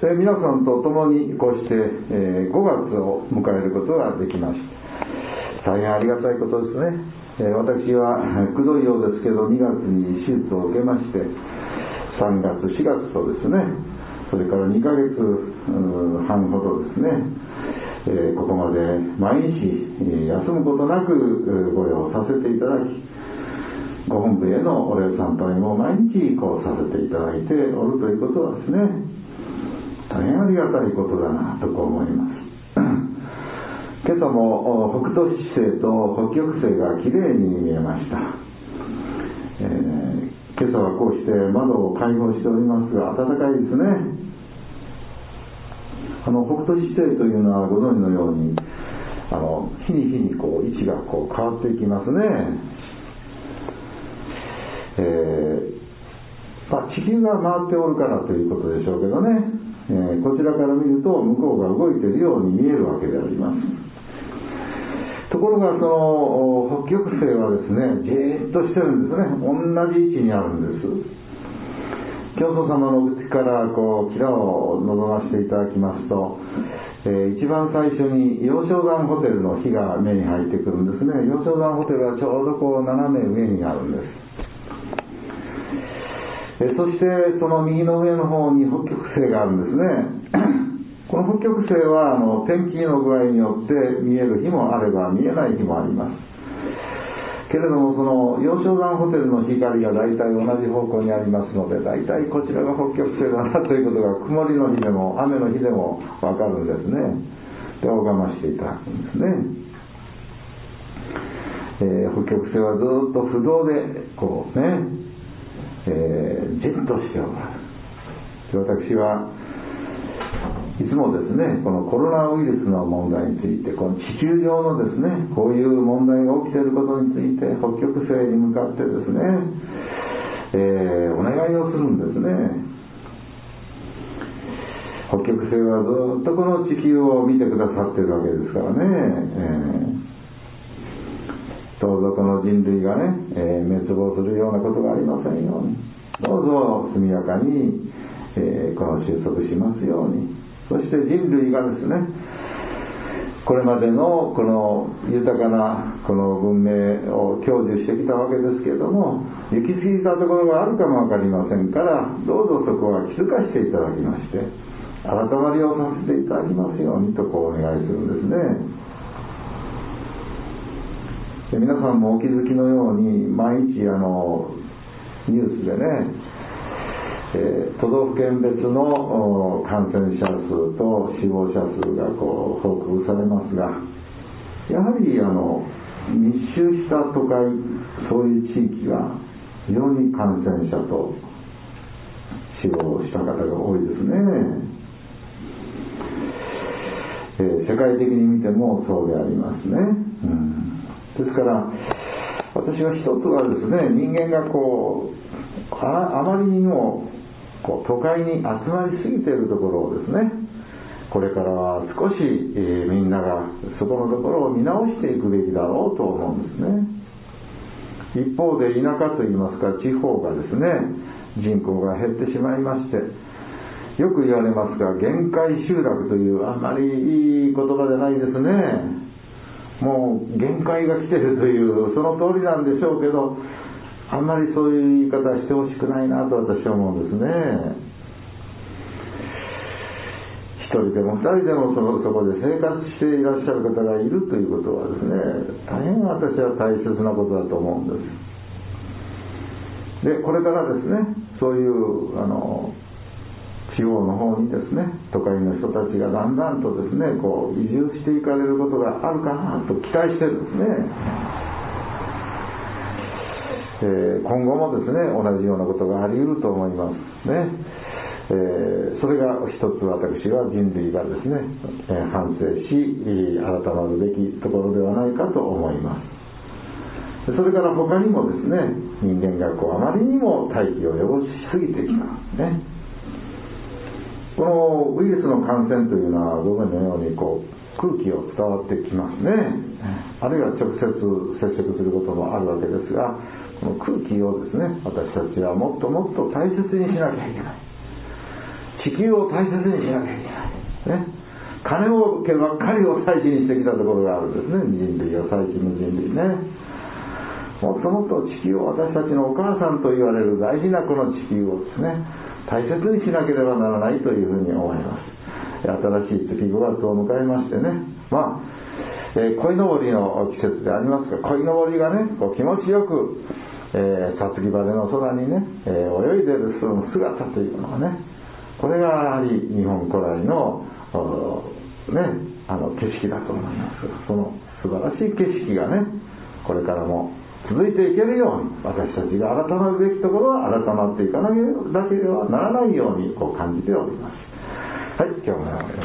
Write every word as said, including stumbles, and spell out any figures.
えー、皆さんと共にこうして、えー、ごがつを迎えることができました。大変ありがたいことですね。えー、私はくどいようですけどにがつに手術を受けまして、さんがつしがつとですね、それからにかげつはんほどですね、えー、ここまで毎日休むことなくご用させていただき、ご本部へのお礼参拝も毎日こうさせていただいておるということはですね、大変ありがたいことだなとこう思います。今朝も北斗七星と北極星がきれいに見えました。えー、今朝はこうして窓を開放しておりますが、暖かいですね。あの北斗七星というのはご存知のように、あの日に日にこう位置がこう変わっていきますね。えーまあ、地球が回っておるからということでしょうけどね、えー、こちらから見ると向こうが動いているように見えるわけであります。ところがその北極星はですね、じーっとしてるんですね。同じ位置にあるんです。教祖様の口からこうキラを望ませていただきますと、えー、一番最初に洋昌山ホテルの火が目に入ってくるんですね。洋昌山ホテルはちょうどこう斜め上にあるんです。えそしてその右の上の方に北極星があるんですね。この北極星はあの天気の具合によって見える日もあれば見えない日もあります。けれどもその洋昌山ホテルの光が大体同じ方向にありますので、大体こちらが北極星だなということが曇りの日でも雨の日でもわかるんですね。で拝ましていただくんですね。えー、北極星はずっと不動でこうね、えー、じっとしております。で私はいつもですね、このコロナウイルスの問題について、この地球上のですね、こういう問題が起きていることについて北極星に向かってですね、えー、お願いをするんですね。北極星はずっとこの地球を見てくださっているわけですからね、えー、どうぞこの人類がね、えー、滅亡するようなことがありませんように、どうぞ速やかに、えー、この収束しますように。そして人類がですね、これまでのこの豊かなこの文明を享受してきたわけですけれども、行き過ぎたところがあるかもわかりませんから、どうぞそこは気づかしていただきまして、改まりをさせていただきますようにとこうお願いするんですね。で皆さんもお気づきのように、毎日あのニュースでね、えー、都道府県別の感染者数と死亡者数がこう報告されますが、やはりあの密集した都会、そういう地域は非常に感染者と死亡した方が多いですね。えー、世界的に見てもそうでありますね。うん、ですから私は一つはですね、人間がこう あ, あまりにもこう都会に集まりすぎているところをですね、これからは少し、えー、みんながそこのところを見直していくべきだろうと思うんですね。一方で田舎といいますか地方がですね、人口が減ってしまいまして、よく言われますが限界集落というあんまりいい言葉じゃないですね。もう限界が来ているというその通りなんでしょうけど、あんまりそういう言い方してほしくないなと私は思うんですね。一人でも二人でも そ, のそこで生活していらっしゃる方がいるということはですね、大変私は大切なことだと思うんです。でこれからですね、そういうあの地方の方にですね、都会の人たちがだんだんとですね、こう移住していかれることがあるかなと期待してるんですね。えー、今後もですね、同じようなことがあり得ると思いますね。えー、それが一つ私は人類がですね、えー、反省し改まるべきところではないかと思います。それから他にもですね、人間がこうあまりにも大気を汚しすぎてきたね。このウイルスの感染というのはご存知のようにこう空気を伝わってきますね。あるいは直接接触することもあるわけですが、この空気をですね、私たちはもっともっと大切にしなきゃいけない。地地球を大切にしなきゃいけない、ね、金儲けばっかりを大事にしてきたところがあるんですね、人類は、最近の人類ね。もっともっと地球を、私たちのお母さんと言われる大事なこの地球をですね、大切にしなければならないというふうに思います。新しい月ごがつを迎えましてね、まあ、えー、鯉のぼりの季節でありますが、鯉のぼりがね、こう気持ちよく、えー、さつき晴れの空にね、えー、泳いでいるその姿というのがね、これがやはり日本古来の、ね、あの景色だと思います。その素晴らしい景色がね、これからも続いていけるように、私たちが改まるべきところは改まっていかなければならないようにこう感じております。はい、今日も